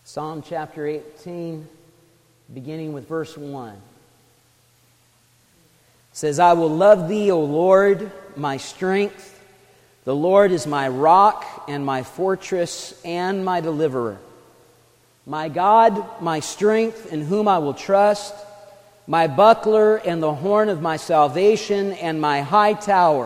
Psalm chapter 18, beginning with verse 1. It says, I will love Thee, O Lord, my strength. The Lord is my rock and my fortress and my deliverer. My God, my strength, in whom I will trust, my buckler and the horn of my salvation and my high tower.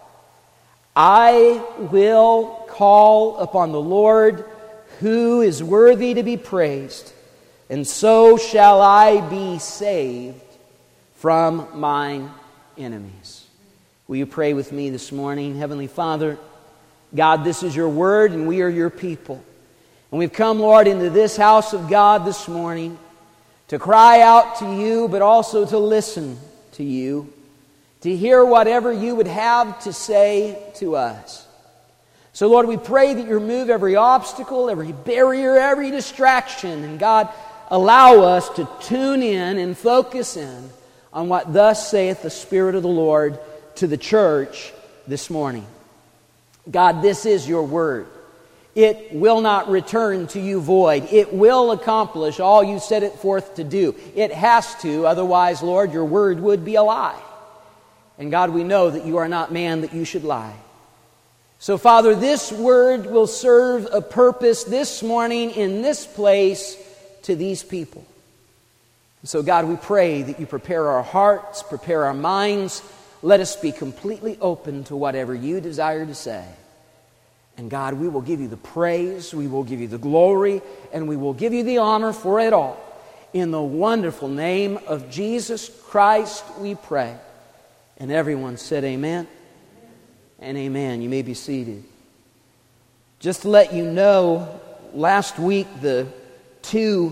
I will call upon the Lord, who is worthy to be praised, and so shall I be saved from mine enemies. Will you pray with me this morning? Heavenly Father, God, this is your word and we are your people. And we've come, Lord, into this house of God this morning to cry out to you, but also to listen to you, to hear whatever you would have to say to us. So, Lord, we pray that you remove every obstacle, every barrier, every distraction. And, God, allow us to tune in and focus in on what thus saith the Spirit of the Lord to the church this morning. God, this is your word. It will not return to you void. It will accomplish all you set it forth to do. It has to, otherwise, Lord, your word would be a lie. And, God, we know that you are not man that you should lie. So, Father, this word will serve a purpose this morning in this place to these people. So, God, we pray that you prepare our hearts, prepare our minds. Let us be completely open to whatever you desire to say. And, God, we will give you the praise, we will give you the glory, and we will give you the honor for it all. In the wonderful name of Jesus Christ, we pray. And everyone said amen. And amen. You may be seated. Just to let you know, last week the two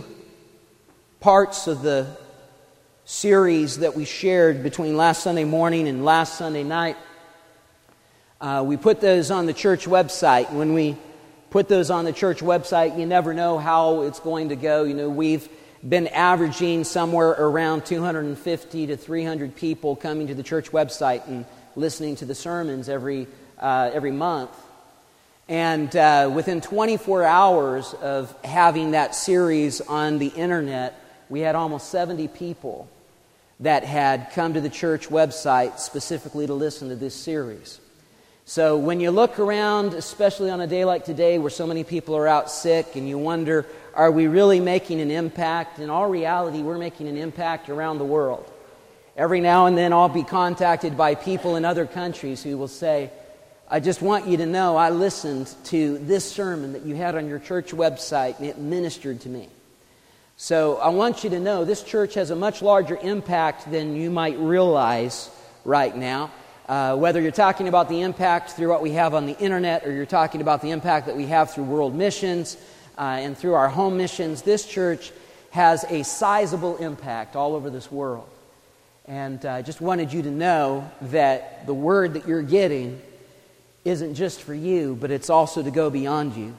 parts of the series that we shared between last Sunday morning and last Sunday night, we put those on the church website. When we put those on the church website, you never know how it's going to go. You know, we've been averaging somewhere around 250 to 300 people coming to the church website and listening to the sermons every month. And within 24 hours of having that series on the internet, we had almost 70 people that had come to the church website specifically to listen to this series. So when you look around, especially on a day like today where so many people are out sick and you wonder, are we really making an impact? In all reality, we're making an impact around the world. Every now and then I'll be contacted by people in other countries who will say, I just want you to know I listened to this sermon that you had on your church website and it ministered to me. So I want you to know this church has a much larger impact than you might realize right now. Whether you're talking about the impact through what we have on the internet or you're talking about the impact that we have through world missions and through our home missions, this church has a sizable impact all over this world. And I just wanted you to know that the word that you're getting isn't just for you, but it's also to go beyond you.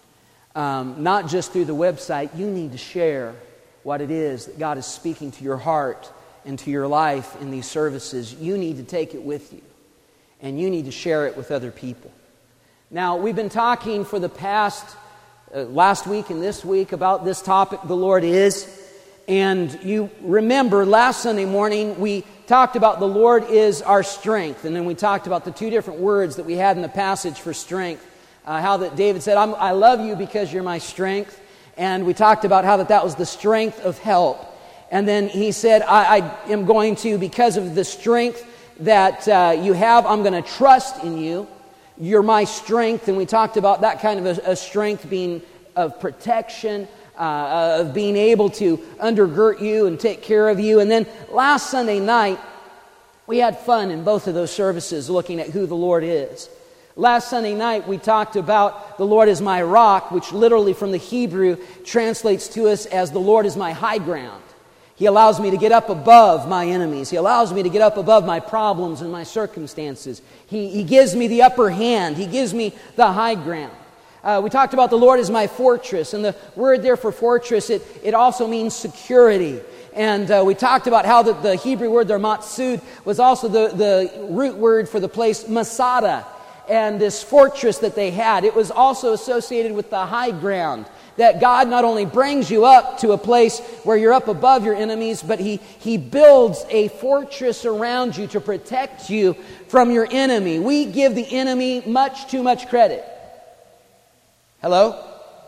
Not just through the website, you need to share what it is that God is speaking to your heart and to your life in these services. You need to take it with you, and you need to share it with other people. Now, we've been talking for the past, last week and this week, about this topic, the Lord is. And you remember last Sunday morning we talked about the Lord is our strength. And then we talked about the two different words that we had in the passage for strength. How that David said, I love you because you're my strength. And we talked about how that was the strength of help. And then he said, I am going to, because of the strength that you have, I'm going to trust in you. You're my strength. And we talked about that kind of a strength being of protection, of being able to undergird you and take care of you. And then last Sunday night, we had fun in both of those services looking at who the Lord is. Last Sunday night, we talked about the Lord is my rock, which literally from the Hebrew translates to us as the Lord is my high ground. He allows me to get up above my enemies. He allows me to get up above my problems and my circumstances. He gives me the upper hand. He gives me the high ground. We talked about the Lord as my fortress, and the word there for fortress, it also means security. And we talked about how the Hebrew word there, matsud, was also the root word for the place Masada. And this fortress that they had, it was also associated with the high ground. that God not only brings you up to a place where you're up above your enemies, but He builds a fortress around you to protect you from your enemy. We give the enemy much too much credit. Hello?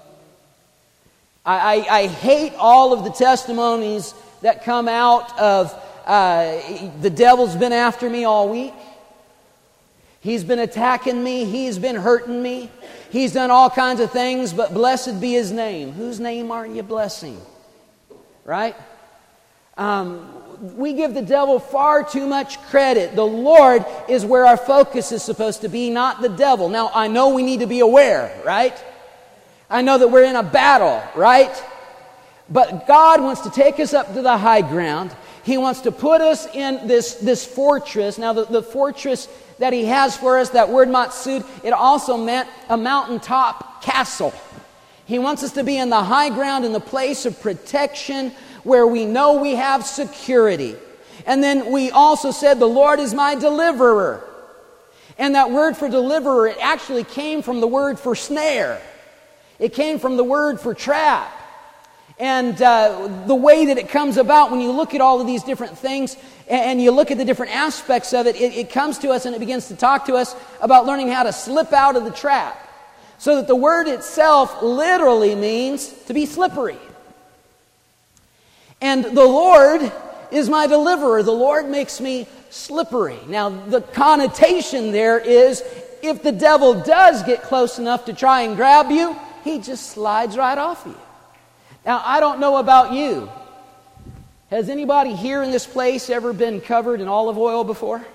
I hate all of the testimonies that come out of the devil's been after me all week. He's been attacking me. He's been hurting me. He's done all kinds of things, but blessed be His name. Whose name aren't you blessing? Right? We give the devil far too much credit. The Lord is where our focus is supposed to be, not the devil. Now, I know we need to be aware, right? I know that we're in a battle, right? But God wants to take us up to the high ground. He wants to put us in this fortress. Now, the fortress that He has for us, that word matsud, it also meant a mountaintop castle. He wants us to be in the high ground, in the place of protection, where we know we have security. And then we also said, the Lord is my deliverer. And that word for deliverer, it actually came from the word for snare. It came from the word for trap. And the way that it comes about, when you look at all of these different things and you look at the different aspects of it, it comes to us and it begins to talk to us about learning how to slip out of the trap. So that the word itself literally means to be slippery. And the Lord is my deliverer. The Lord makes me slippery. Now, the connotation there is, if the devil does get close enough to try and grab you, he just slides right off you. Now, I don't know about you. Has anybody here in this place ever been covered in olive oil before?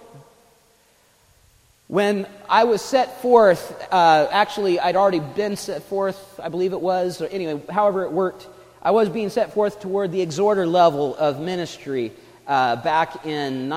When I was set forth, actually I'd already been set forth, I believe it was, or anyway, however it worked, I was being set forth toward the exhorter level of ministry back in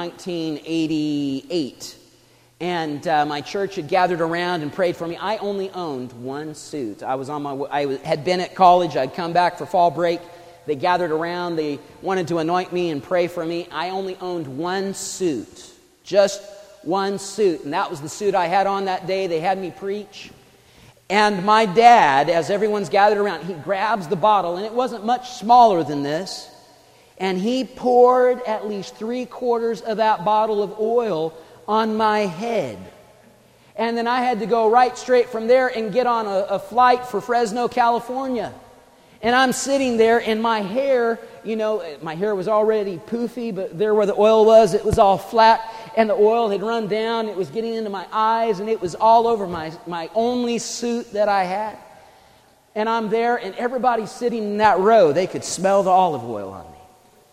1988. And my church had gathered around and prayed for me. I only owned one suit. I had been at college. I'd come back for fall break. They gathered around. They wanted to anoint me and pray for me. I only owned one suit. Just one suit. And that was the suit I had on that day. They had me preach. And my dad, as everyone's gathered around, he grabs the bottle, and it wasn't much smaller than this, and he poured at least 3/4 of that bottle of oil on my head. And then I had to go right straight from there and get on a flight for Fresno, California. And I'm sitting there, and my hair, my hair was already poofy, but there where the oil was, it was all flat, and the oil had run down. It was getting into my eyes, and it was all over my only suit that I had. And I'm there, and everybody sitting in that row, they could smell the olive oil on me.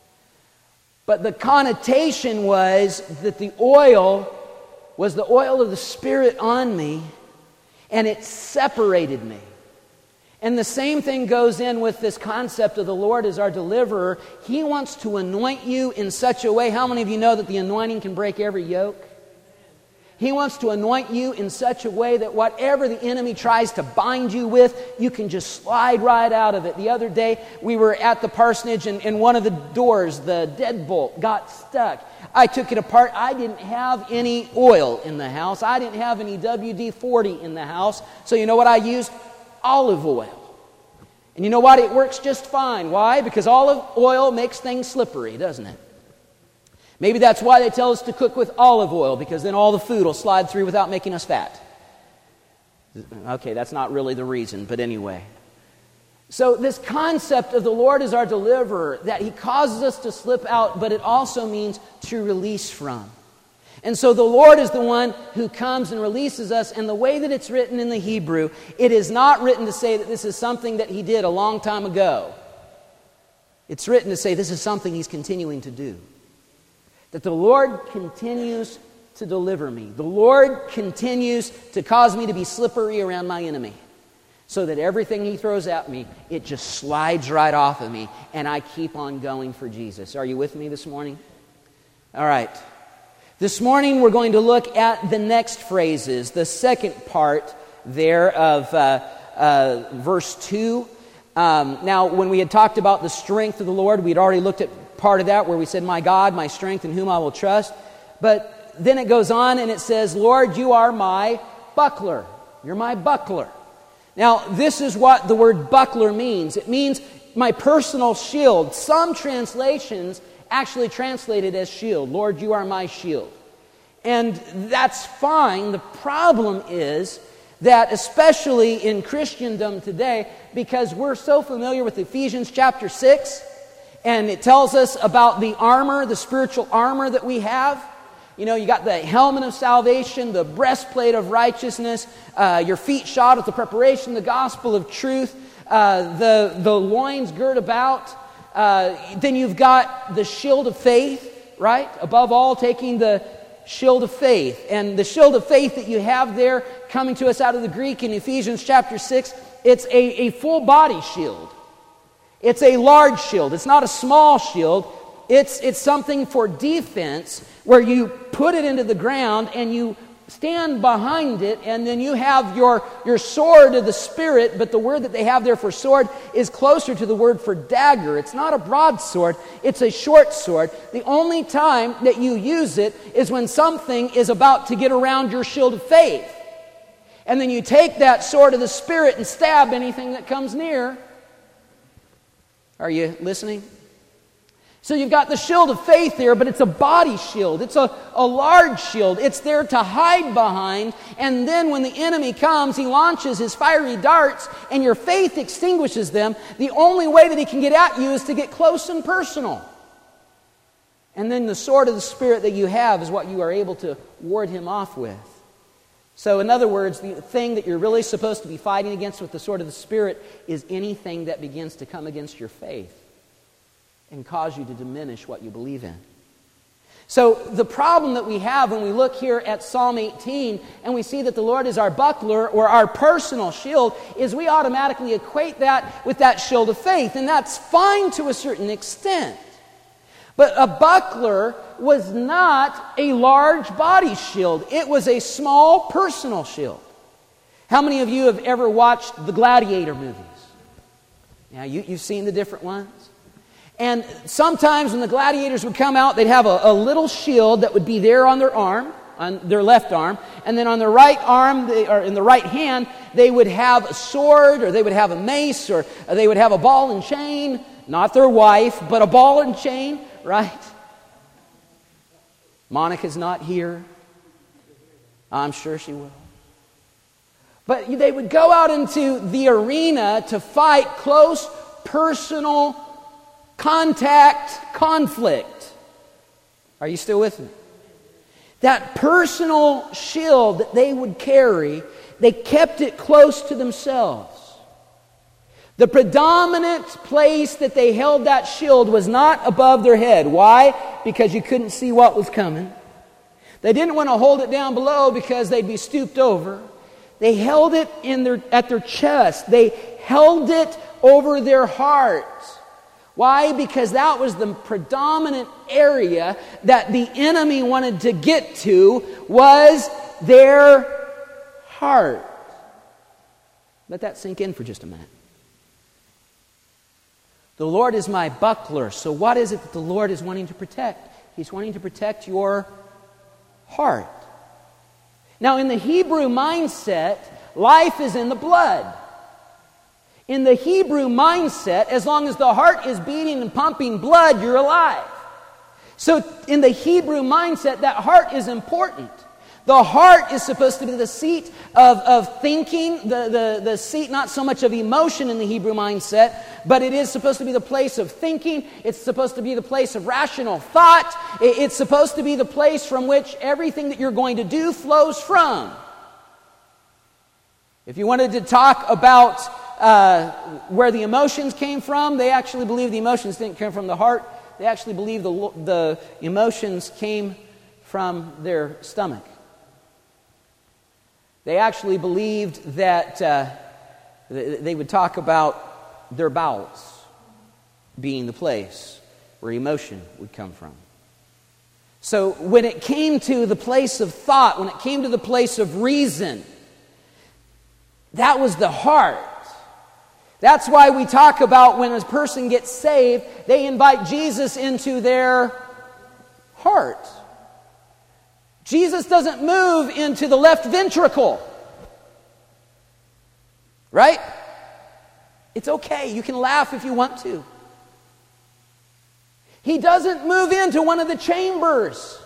But the connotation was that the oil was the oil of the Spirit on me, and it separated me. And the same thing goes in with this concept of the Lord as our deliverer. He wants to anoint you in such a way. How many of you know that the anointing can break every yoke? He wants to anoint you in such a way that whatever the enemy tries to bind you with, you can just slide right out of it. The other day, we were at the parsonage, and one of the doors, the deadbolt, got stuck. I took it apart. I didn't have any oil in the house. I didn't have any WD-40 in the house. So you know what I used? Olive oil. And you know what? It works just fine. Why? Because olive oil makes things slippery, doesn't it? Maybe that's why they tell us to cook with olive oil, because then all the food will slide through without making us fat. Okay, that's not really the reason, but anyway. So this concept of the Lord as our deliverer, that He causes us to slip out, but it also means to release from. And so the Lord is the one who comes and releases us. And the way that it's written in the Hebrew, it is not written to say that this is something that He did a long time ago. It's written to say this is something He's continuing to do. That the Lord continues to deliver me. The Lord continues to cause me to be slippery around my enemy. So that everything He throws at me, it just slides right off of me. And I keep on going for Jesus. Are you with me this morning? All right. This morning we're going to look at the next phrases, the second part there of verse 2. Now, when we had talked about the strength of the Lord, we had already looked at part of that where we said, my God, my strength, in whom I will trust. But then it goes on and it says, Lord, you are my buckler. You're my buckler. Now, this is what the word buckler means. It means my personal shield. Some translations actually translate it as shield. Lord, you are my shield. And that's fine. The problem is that especially in Christendom today, because we're so familiar with Ephesians chapter 6, and it tells us about the armor, the spiritual armor that we have. You know, you got the helmet of salvation, the breastplate of righteousness, your feet shod with the preparation, the gospel of truth, the loins girt about. Then you've got the shield of faith, right? Above all, taking the shield of faith. And the shield of faith that you have there, coming to us out of the Greek in Ephesians chapter 6, it's a full body shield. It's a large shield. It's not a small shield. It's something for defense where you put it into the ground and you stand behind it, and then you have your sword of the Spirit, but the word that they have there for sword is closer to the word for dagger. It's not a broadsword, it's a short sword. The only time that you use it is when something is about to get around your shield of faith. And then you take that sword of the Spirit and stab anything that comes near. Are you listening? So you've got the shield of faith here, but it's a body shield. It's a large shield. It's there to hide behind. And then when the enemy comes, he launches his fiery darts, and your faith extinguishes them. The only way that he can get at you is to get close and personal. And then the sword of the Spirit that you have is what you are able to ward him off with. So in other words, the thing that you're really supposed to be fighting against with the sword of the Spirit is anything that begins to come against your faith and cause you to diminish what you believe in. So the problem that we have when we look here at Psalm 18 and we see that the Lord is our buckler or our personal shield is we automatically equate that with that shield of faith. And that's fine to a certain extent. But a buckler was not a large body shield. It was a small personal shield. How many of you have ever watched the Gladiator movies? Yeah, you've seen the different ones. And sometimes when the gladiators would come out, they'd have a little shield that would be there on their arm, on their left arm. And then on their right arm, or in the right hand, they would have a sword, or they would have a mace, or they would have a ball and chain. Not their wife, but a ball and chain, right? Monica's not here. I'm sure she will. But they would go out into the arena to fight close, personal contact, conflict. Are you still with me? That personal shield that they would carry, they kept it close to themselves. The predominant place that they held that shield was not above their head. Why? Because you couldn't see what was coming. They didn't want to hold it down below because they'd be stooped over. They held it at their chest. They held it over their heart. Why? Because that was the predominant area that the enemy wanted to get to, was their heart. Let that sink in for just a minute. The Lord is my buckler. So what is it that the Lord is wanting to protect? He's wanting to protect your heart. Now, in the Hebrew mindset, life is in the blood. In the Hebrew mindset, as long as the heart is beating and pumping blood, you're alive. So in the Hebrew mindset, that heart is important. The heart is supposed to be the seat of thinking, the seat not so much of emotion in the Hebrew mindset, but it is supposed to be the place of thinking. It's supposed to be the place of rational thought. It's supposed to be the place from which everything that you're going to do flows from. If you wanted to talk about where the emotions came from, they actually believe the emotions didn't come from the heart. They actually believe the emotions came from their stomach. They actually believed that they would talk about their bowels being the place where emotion would come from. So when it came to the place of thought, when it came to the place of reason, that was the heart. That's why we talk about when a person gets saved, they invite Jesus into their heart. Jesus doesn't move into the left ventricle. Right? It's okay. You can laugh if you want to. He doesn't move into one of the chambers.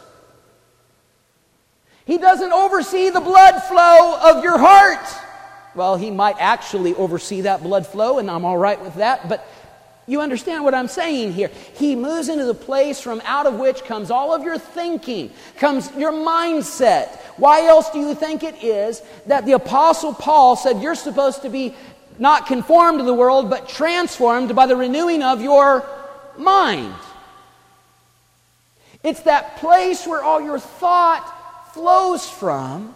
He doesn't oversee the blood flow of your heart. Well, he might actually oversee that blood flow, and I'm all right with that, but you understand what I'm saying here. He moves into the place from out of which comes all of your thinking, comes your mindset. Why else do you think it is that the Apostle Paul said you're supposed to be not conformed to the world, but transformed by the renewing of your mind? It's that place where all your thought flows from.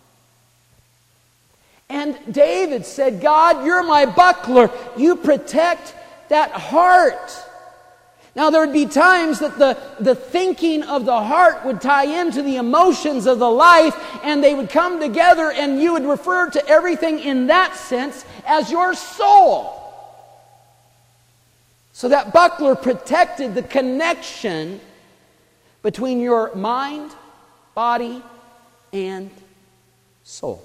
And David said, God, you're my buckler. You protect that heart. Now, there would be times that the thinking of the heart would tie into the emotions of the life, and they would come together, and you would refer to everything in that sense as your soul. So that buckler protected the connection between your mind, body, and soul.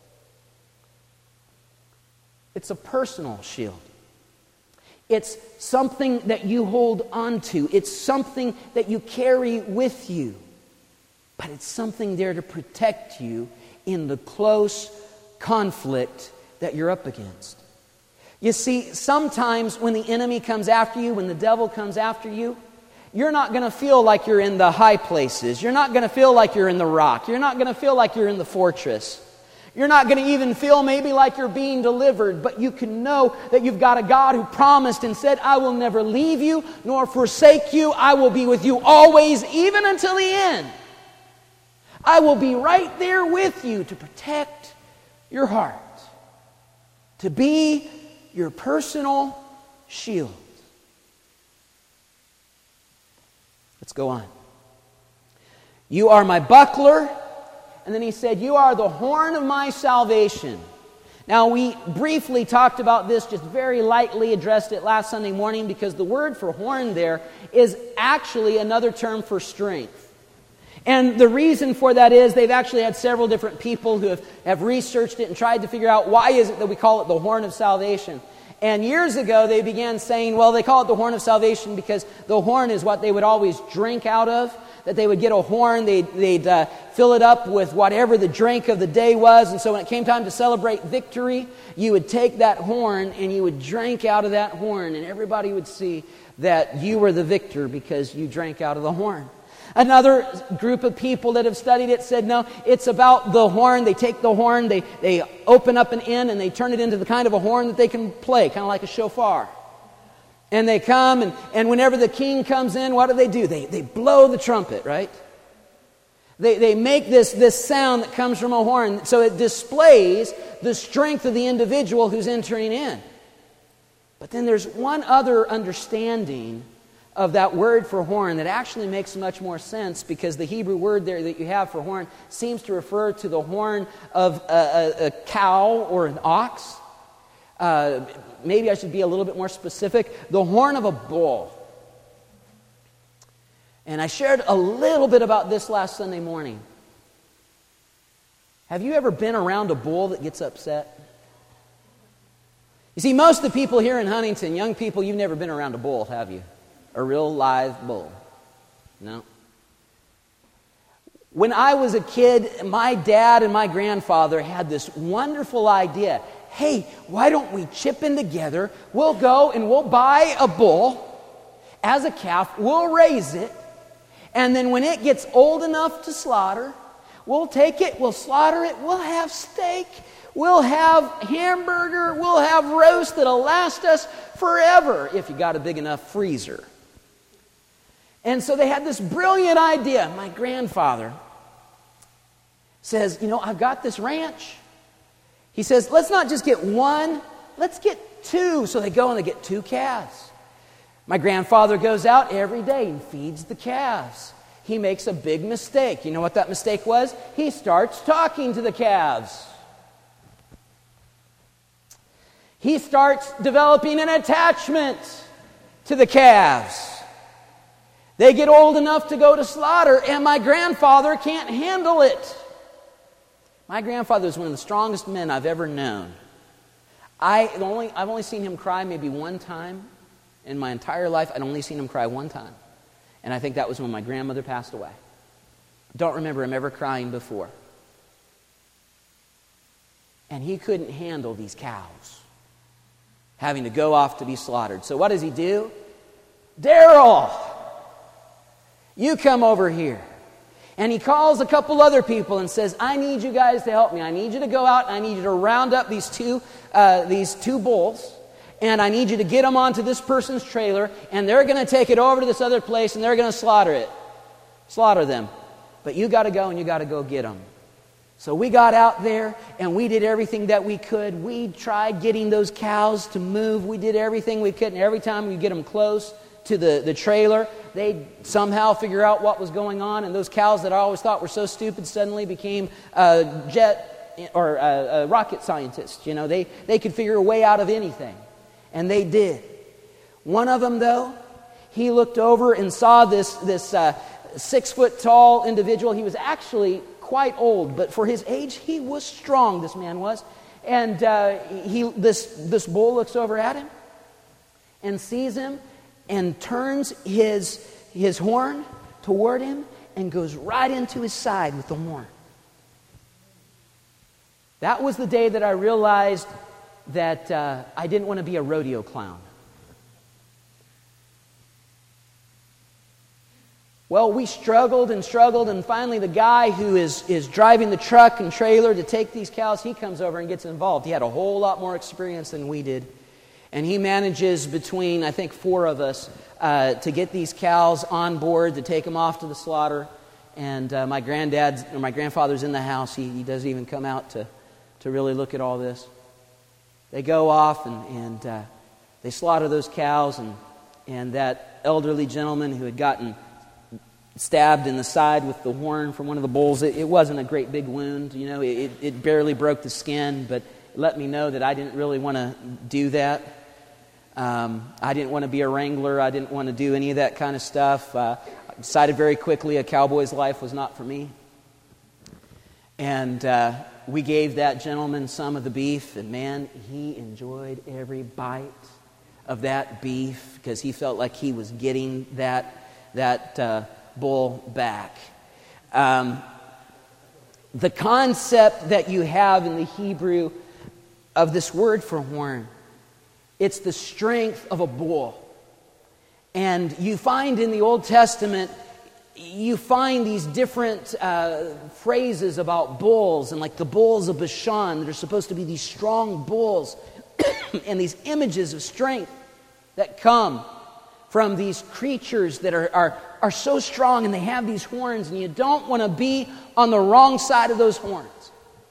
It's a personal shield. It's something that you hold on to. It's something that you carry with you. But it's something there to protect you in the close conflict that you're up against. You see, sometimes when the enemy comes after you, when the devil comes after you, you're not going to feel like you're in the high places. You're not going to feel like you're in the rock. You're not going to feel like you're in the fortress. You're not going to even feel maybe like you're being delivered, but you can know that you've got a God who promised and said, I will never leave you nor forsake you. I will be with you always, even until the end. I will be right there with you to protect your heart, to be your personal shield. Let's go on. You are my buckler. And then he said, you are the horn of my salvation. Now, we briefly talked about this, just very lightly addressed it last Sunday morning, because the word for horn there is actually another term for strength. And the reason for that is they've actually had several different people who have researched it and tried to figure out why is it that we call it the horn of salvation. And years ago, they began saying, well, they call it the horn of salvation because the horn is what they would always drink out of. That they would get a horn, they'd fill it up with whatever the drink of the day was. And so when it came time to celebrate victory, you would take that horn and you would drink out of that horn. And everybody would see that you were the victor because you drank out of the horn. Another group of people that have studied it said, no, it's about the horn. They take the horn, they open up an end, and they turn it into the kind of a horn that they can play, kind of like a shofar. And they come, and whenever the king comes in, what do? They blow the trumpet, right? They make this sound that comes from a horn, so it displays the strength of the individual who's entering in. But then there's one other understanding of that word for horn that actually makes much more sense, because the Hebrew word there that you have for horn seems to refer to the horn of a cow or an ox. Maybe I should be a little bit more specific. The horn of a bull. And I shared a little bit about this last Sunday morning. Have you ever been around a bull that gets upset? You see, most of the people here in Huntington, young people, you've never been around a bull, have you? A real live bull. No. When I was a kid, my dad and my grandfather had this wonderful idea. Hey, why don't we chip in together? We'll go and we'll buy a bull as a calf. We'll raise it. And then when it gets old enough to slaughter, we'll take it, we'll slaughter it, we'll have steak, we'll have hamburger, we'll have roast that'll last us forever if you got a big enough freezer. And so they had this brilliant idea. My grandfather says, I've got this ranch. He says, let's not just get one, let's get two. So they go and they get 2 calves. My grandfather goes out every day and feeds the calves. He makes a big mistake. You know what that mistake was? He starts talking to the calves. He starts developing an attachment to the calves. They get old enough to go to slaughter, and my grandfather can't handle it. My grandfather was one of the strongest men I've ever known. I've only seen him cry maybe one time in my entire life. I'd only seen him cry one time. And I think that was when my grandmother passed away. Don't remember him ever crying before. And he couldn't handle these cows having to go off to be slaughtered. So what does he do? Daryl, you come over here. And he calls a couple other people and says, I need you guys to help me. I need you to go out and I need you to round up these two bulls. And I need you to get them onto this person's trailer. And they're going to take it over to this other place and they're going to slaughter them. But you got to go and you got to go get them. So we got out there and we did everything that we could. We tried getting those cows to move. We did everything we could. And every time we get them close to the trailer, they'd somehow figure out what was going on. And those cows that I always thought were so stupid suddenly became jet or rocket scientists. You know, they could figure a way out of anything. And they did. One of them, though, he looked over and saw this 6-foot-tall individual. He was actually quite old, but for his age, he was strong, this man was. And this bull looks over at him and sees him and turns his horn toward him and goes right into his side with the horn. That was the day that I realized that I didn't want to be a rodeo clown. Well, we struggled, and finally the guy who is driving the truck and trailer to take these cows, he comes over and gets involved. He had a whole lot more experience than we did. And he manages between, I think, 4 of us to get these cows on board, to take them off to the slaughter. And my grandfather's in the house. He doesn't even come out to really look at all this. They go off and they slaughter those cows. And that elderly gentleman who had gotten stabbed in the side with the horn from one of the bulls, it wasn't a great big wound. You know, it barely broke the skin, but it let me know that I didn't really want to do that. I didn't want to be a wrangler. I didn't want to do any of that kind of stuff. I decided very quickly a cowboy's life was not for me. And we gave that gentleman some of the beef, and man, he enjoyed every bite of that beef because he felt like he was getting that bull back. The concept that you have in the Hebrew of this word for horn, it's the strength of a bull. And you find in the Old Testament, you find these different phrases about bulls, and like the bulls of Bashan that are supposed to be these strong bulls, and these images of strength that come from these creatures that are so strong, and they have these horns, and you don't want to be on the wrong side of those horns.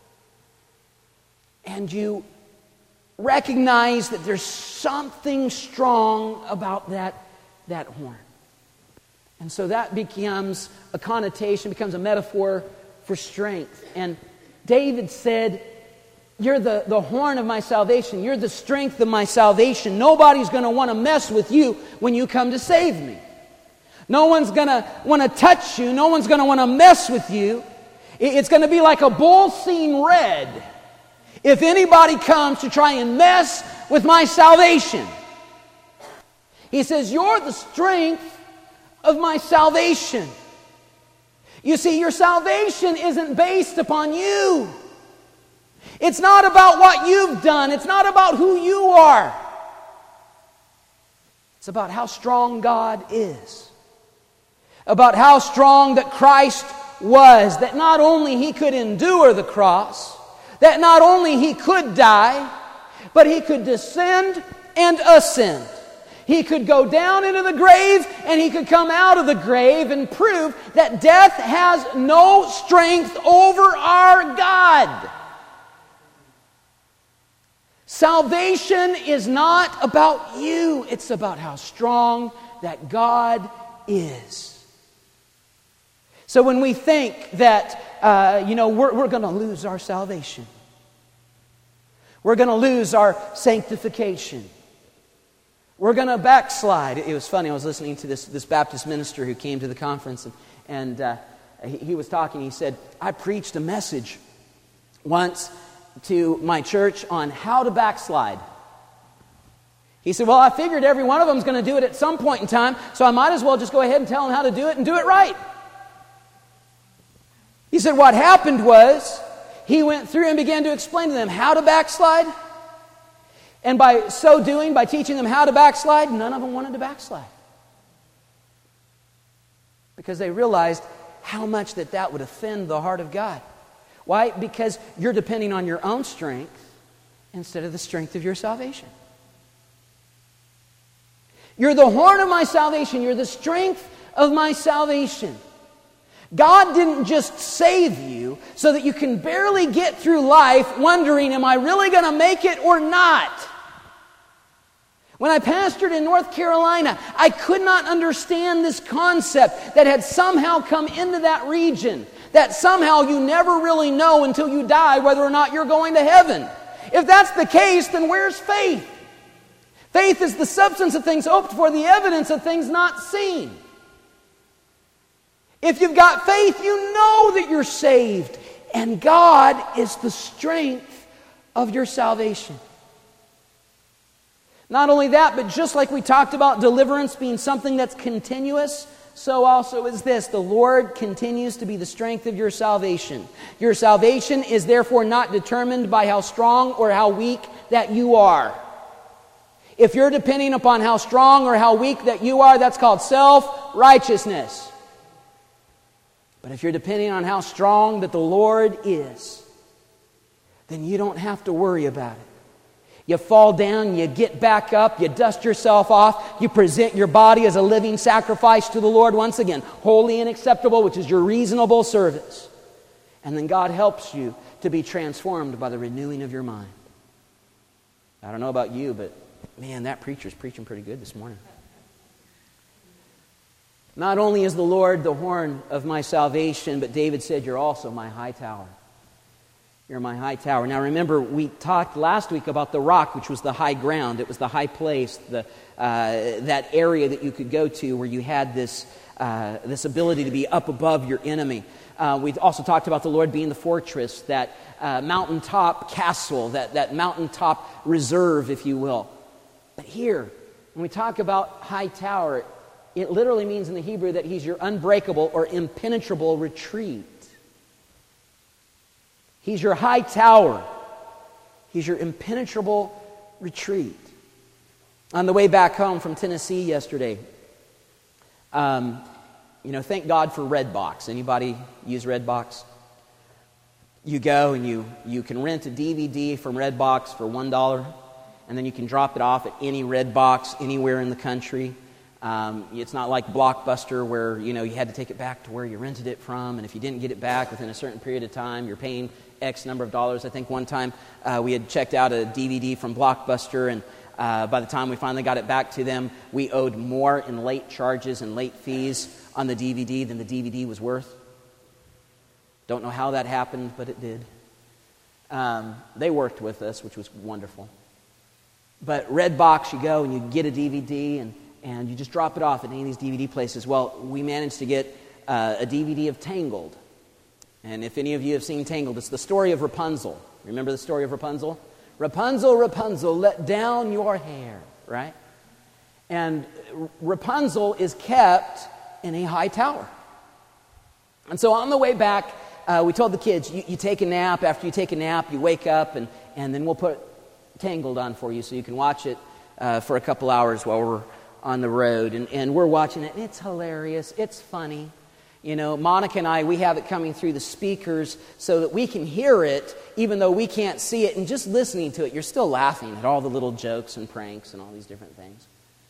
And you recognize that there's something strong about that horn. And so that becomes a connotation, becomes a metaphor for strength. And David said, you're the horn of my salvation. You're the strength of my salvation. Nobody's going to want to mess with you when you come to save me. No one's going to want to touch you. No one's going to want to mess with you. It's going to be like a bull seen red if anybody comes to try and mess with my salvation. He says, you're the strength of my salvation. You see, your salvation isn't based upon you. It's not about what you've done. It's not about who you are. It's about how strong God is. About how strong that Christ was. That not only He could endure the cross, that not only He could die, but He could descend and ascend. He could go down into the grave and He could come out of the grave and prove that death has no strength over our God. Salvation is not about you. It's about how strong that God is. So when we think that, we're going to lose our salvation. We're going to lose our sanctification. We're going to backslide. It was funny. I was listening to this Baptist minister who came to the conference, and he was talking. He said, I preached a message once, to my church on how to backslide. He said, well, I figured every one of them is going to do it at some point in time, so I might as well just go ahead and tell them how to do it and do it right. He said what happened was he went through and began to explain to them how to backslide. And by so doing, by teaching them how to backslide, none of them wanted to backslide. Because they realized how much that would offend the heart of God. Why? Because you're depending on your own strength instead of the strength of your salvation. You're the horn of my salvation. You're the strength of my salvation. God didn't just save you so that you can barely get through life wondering, am I really going to make it or not? When I pastored in North Carolina, I could not understand this concept that had somehow come into that region, that somehow you never really know until you die whether or not you're going to heaven. If that's the case, then where's faith? Faith is the substance of things hoped for, the evidence of things not seen. If you've got faith, you know that you're saved, and God is the strength of your salvation. Not only that, but just like we talked about deliverance being something that's continuous, so also is this. The Lord continues to be the strength of your salvation. Your salvation is therefore not determined by how strong or how weak that you are. If you're depending upon how strong or how weak that you are, that's called self-righteousness. But if you're depending on how strong that the Lord is, then you don't have to worry about it. You fall down, you get back up, you dust yourself off, you present your body as a living sacrifice to the Lord once again, holy and acceptable, which is your reasonable service. And then God helps you to be transformed by the renewing of your mind. I don't know about you, but man, that preacher's preaching pretty good this morning. Not only is the Lord the horn of my salvation, but David said, you're also my high tower. You're my high tower. Now remember, we talked last week about the rock, which was the high ground. It was the high place, that area that you could go to where you had this ability to be up above your enemy. We also talked about the Lord being the fortress, that mountaintop castle, that mountaintop reserve, if you will. But here, when we talk about high tower, it literally means in the Hebrew that He's your unbreakable or impenetrable retreat. He's your high tower. He's your impenetrable retreat. On the way back home from Tennessee yesterday, thank God for Redbox. Anybody use Redbox? You go and you can rent a DVD from Redbox for $1, and then you can drop it off at any Redbox anywhere in the country. It's not like Blockbuster where you had to take it back to where you rented it from, and if you didn't get it back within a certain period of time, you're paying X number of dollars. I think one time we had checked out a DVD from Blockbuster, and by the time we finally got it back to them, we owed more in late charges and late fees on the DVD than the DVD was worth. Don't know how that happened, but it did. They worked with us, which was wonderful. But Redbox, you go and you get a DVD, and you just drop it off at any of these DVD places. Well, we managed to get a DVD of Tangled. And if any of you have seen Tangled, it's the story of Rapunzel. Remember the story of Rapunzel? Rapunzel, Rapunzel, let down your hair, right? And Rapunzel is kept in a high tower. And so on the way back, we told the kids, you take a nap. After you take a nap, you wake up, and then we'll put Tangled on for you so you can watch it for a couple hours while we're on the road. And we're watching it, and it's hilarious. It's funny. Monica and I, we have it coming through the speakers so that we can hear it, even though we can't see it. And just listening to it, you're still laughing at all the little jokes and pranks and all these different things.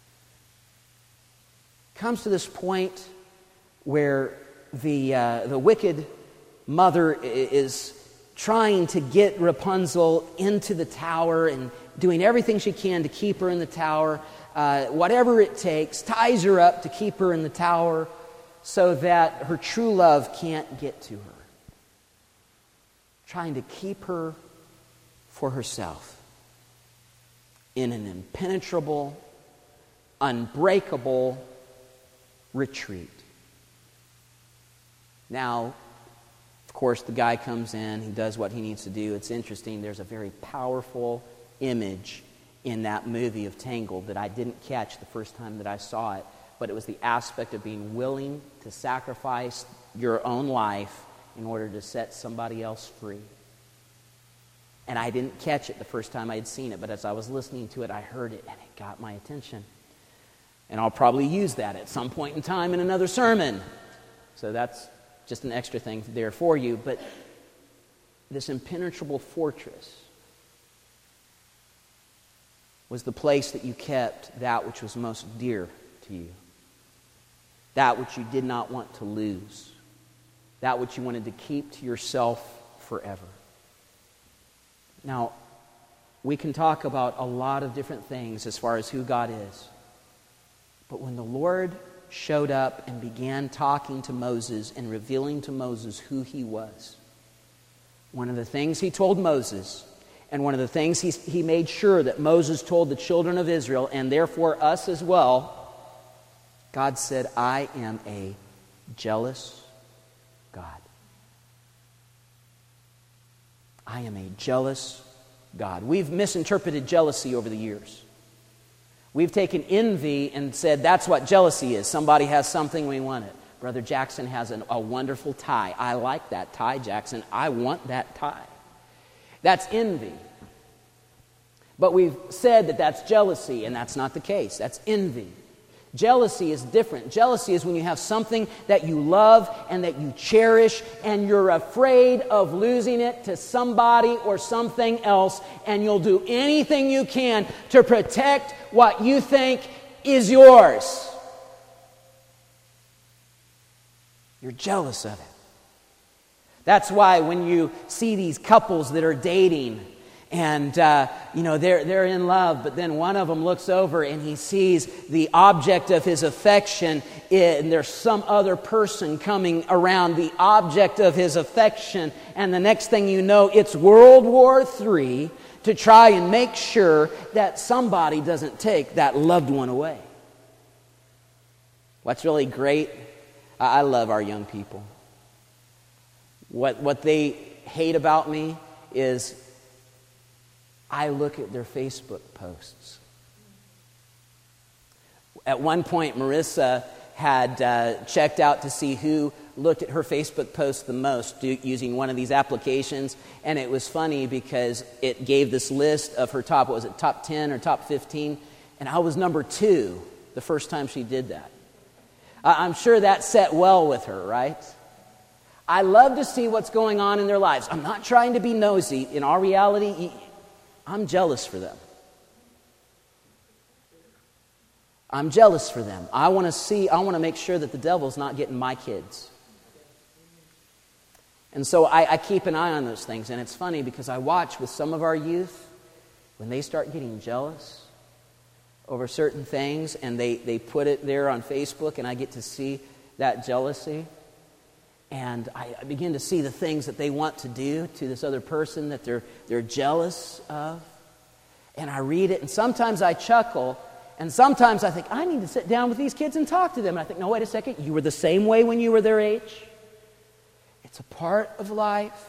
It comes to this point where the wicked mother is trying to get Rapunzel into the tower and doing everything she can to keep her in the tower, whatever it takes, ties her up to keep her in the tower, so that her true love can't get to her. Trying to keep her for herself in an impenetrable, unbreakable retreat. Now, Of course, the guy comes in, he does what he needs to do. It's interesting, there's a very powerful image in that movie of Tangled that I didn't catch the first time that I saw it, but it was the aspect of being willing to sacrifice your own life in order to set somebody else free. And I didn't catch it the first time I had seen it, but as I was listening to it, I heard it, and it got my attention. And I'll probably use that at some point in time in another sermon. So that's just an extra thing there for you. But this impenetrable fortress was the place that you kept that which was most dear to you. That which you did not want to lose. That which you wanted to keep to yourself forever. Now, we can talk about a lot of different things as far as who God is. But when the Lord showed up and began talking to Moses and revealing to Moses who he was, one of the things he told Moses, and one of the things he made sure that Moses told the children of Israel, and therefore us as well, God said, I am a jealous God. I am a jealous God. We've misinterpreted jealousy over the years. We've taken envy and said that's what jealousy is. Somebody has something, we want it. Brother Jackson has a wonderful tie. I like that tie, Jackson. I want that tie. That's envy. But we've said that that's jealousy, and that's not the case. That's envy. Jealousy is different. Jealousy is when you have something that you love and that you cherish, and you're afraid of losing it to somebody or something else, and you'll do anything you can to protect what you think is yours. You're jealous of it. That's why when you see these couples that are dating, and, they're in love, but then one of them looks over and he sees the object of his affection, and there's some other person coming around the object of his affection, and the next thing you know, it's World War III to try and make sure that somebody doesn't take that loved one away. What's really great, I love our young people. What they hate about me is I look at their Facebook posts. At one point, Marissa had checked out to see who looked at her Facebook posts the most using one of these applications. And it was funny because it gave this list of her top 10 or top 15? And I was number 2 the first time she did that. I'm sure that set well with her, right? I love to see what's going on in their lives. I'm not trying to be nosy. In our reality, I'm jealous for them. I'm jealous for them. I want to make sure that the devil's not getting my kids. And so I keep an eye on those things. And it's funny because I watch with some of our youth, when they start getting jealous over certain things, and they put it there on Facebook, and I get to see that jealousy. And I begin to see the things that they want to do to this other person that they're jealous of. And I read it, and sometimes I chuckle, and sometimes I think, I need to sit down with these kids and talk to them. And I think, no, wait a second, you were the same way when you were their age. It's a part of life.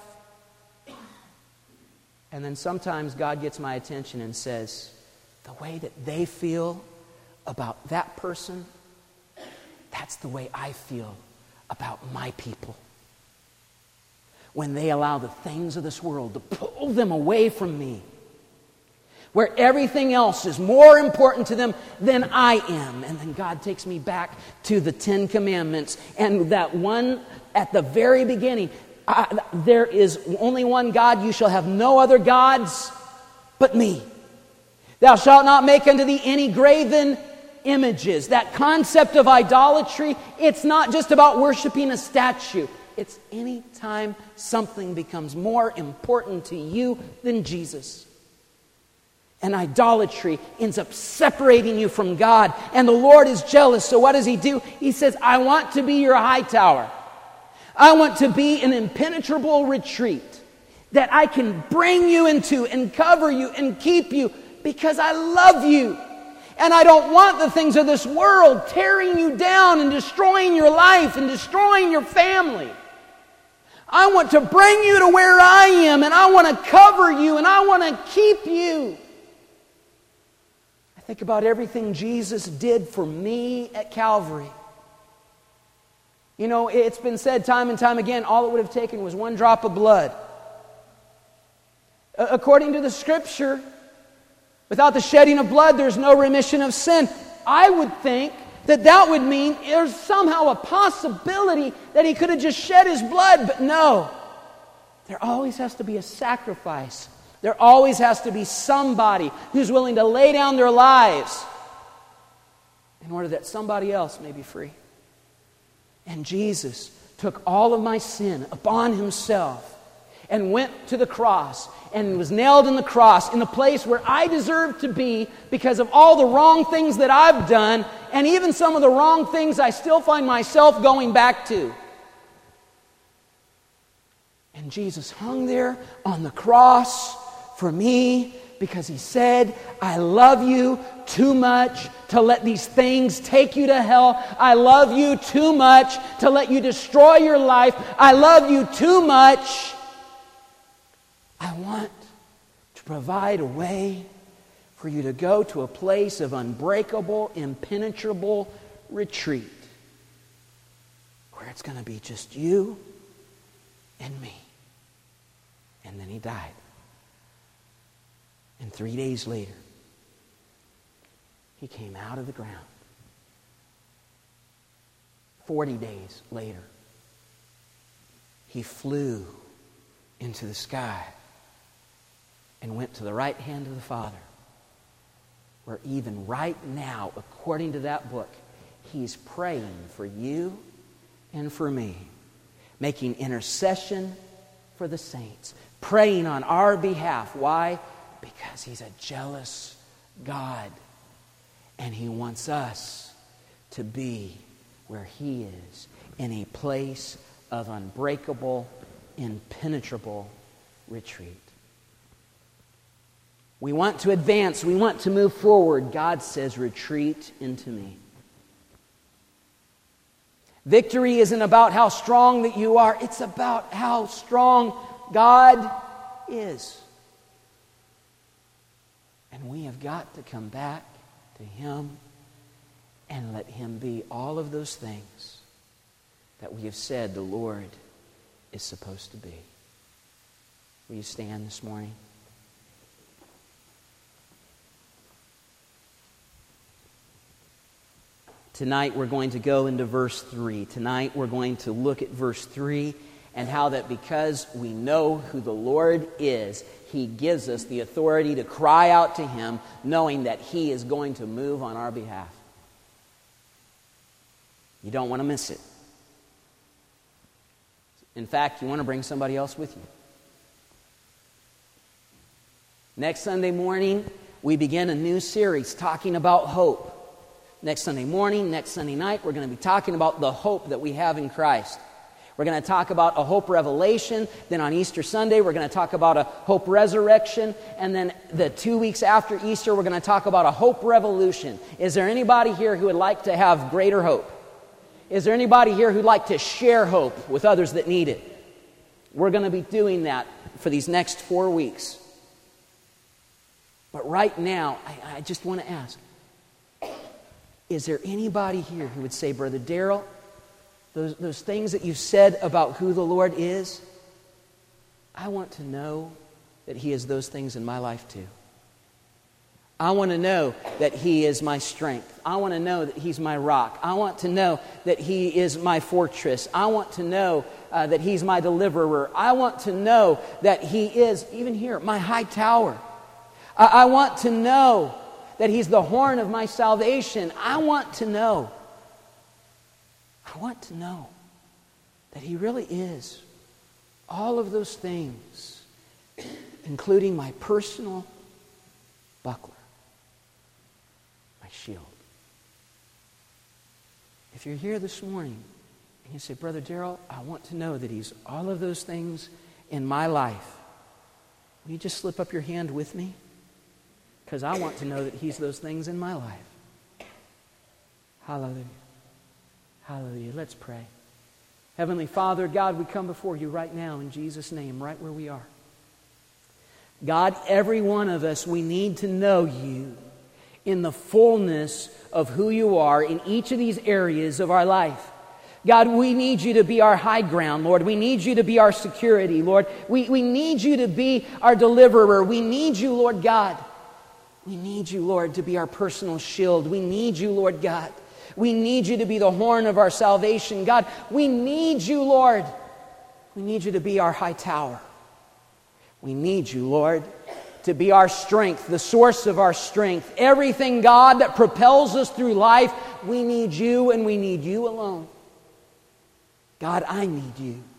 And then sometimes God gets my attention and says, the way that they feel about that person, that's the way I feel about my people. When they allow the things of this world to pull them away from me, where everything else is more important to them than I am. And then God takes me back to the 10 Commandments, and that one at the very beginning, there is only one God. You shall have no other gods but me. Thou shalt not make unto thee any graven images. That concept of idolatry, it's not just about worshiping a statue. It's any time something becomes more important to you than Jesus. And idolatry ends up separating you from God. And the Lord is jealous. So what does He do? He says, I want to be your high tower. I want to be an impenetrable retreat that I can bring you into and cover you and keep you because I love you. And I don't want the things of this world tearing you down and destroying your life and destroying your family. I want to bring you to where I am, and I want to cover you, and I want to keep you. I think about everything Jesus did for me at Calvary. You know, it's been said time and time again, all it would have taken was one drop of blood. According to the Scripture, without the shedding of blood, there's no remission of sin. I would think that would mean there's somehow a possibility that He could have just shed His blood, but no. There always has to be a sacrifice. There always has to be somebody who's willing to lay down their lives in order that somebody else may be free. And Jesus took all of my sin upon Himself and went to the cross and was nailed in the cross in the place where I deserve to be because of all the wrong things that I've done and even some of the wrong things I still find myself going back to. And Jesus hung there on the cross for me because He said, I love you too much to let these things take you to hell. I love you too much to let you destroy your life. I love you too much. I want to provide a way for you to go to a place of unbreakable, impenetrable retreat where it's going to be just you and me. And then He died. And 3 days later, He came out of the ground. 40 days later, He flew into the sky and went to the right hand of the Father, where even right now, according to that book, He's praying for you and for me, making intercession for the saints, praying on our behalf. Why? Because He's a jealous God, and He wants us to be where He is, in a place of unbreakable, impenetrable retreat. We want to advance. We want to move forward. God says, retreat into me. Victory isn't about how strong that you are. It's about how strong God is. And we have got to come back to Him and let Him be all of those things that we have said the Lord is supposed to be. Will you stand this morning? Tonight we're going to go into verse 3. Tonight we're going to look at verse 3 and how that because we know who the Lord is, He gives us the authority to cry out to Him, knowing that He is going to move on our behalf. You don't want to miss it. In fact, you want to bring somebody else with you. Next Sunday morning, we begin a new series talking about hope. Next Sunday morning, next Sunday night, we're going to be talking about the hope that we have in Christ. We're going to talk about a hope revelation. Then on Easter Sunday, we're going to talk about a hope resurrection. And then the 2 weeks after Easter, we're going to talk about a hope revolution. Is there anybody here who would like to have greater hope? Is there anybody here who'd like to share hope with others that need it? We're going to be doing that for these next 4 weeks. But right now, I just want to ask, is there anybody here who would say, Brother Darrell, those things that you've said about who the Lord is, I want to know that He is those things in my life too. I want to know that He is my strength. I want to know that He's my rock. I want to know that He is my fortress. I want to know that He's my deliverer. I want to know that He is, even here, my high tower. I want to know that He's the horn of my salvation. I want to know that He really is all of those things, including my personal buckler, my shield. If you're here this morning and you say, Brother Darrell, I want to know that He's all of those things in my life, will you just slip up your hand with me? Because I want to know that He's those things in my life. Hallelujah. Hallelujah. Let's pray. Heavenly Father, God, we come before you right now in Jesus' name, right where we are. God, every one of us, we need to know you in the fullness of who you are in each of these areas of our life. God, we need you to be our high ground, Lord. We need you to be our security, Lord. We need you to be our deliverer. We need you, Lord God. We need you, Lord, to be our personal shield. We need you, Lord God. We need you to be the horn of our salvation. God, we need you, Lord. We need you to be our high tower. We need you, Lord, to be our strength, the source of our strength. Everything, God, that propels us through life, we need you and we need you alone. God, I need you.